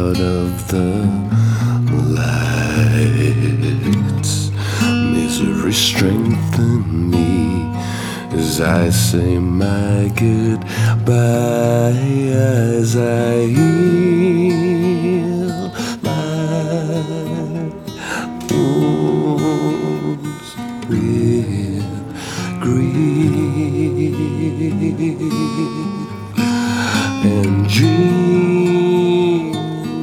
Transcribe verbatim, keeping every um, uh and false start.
out of the lights. Misery strengthen me as I say my goodbye, as I heal my wounds with grief and dream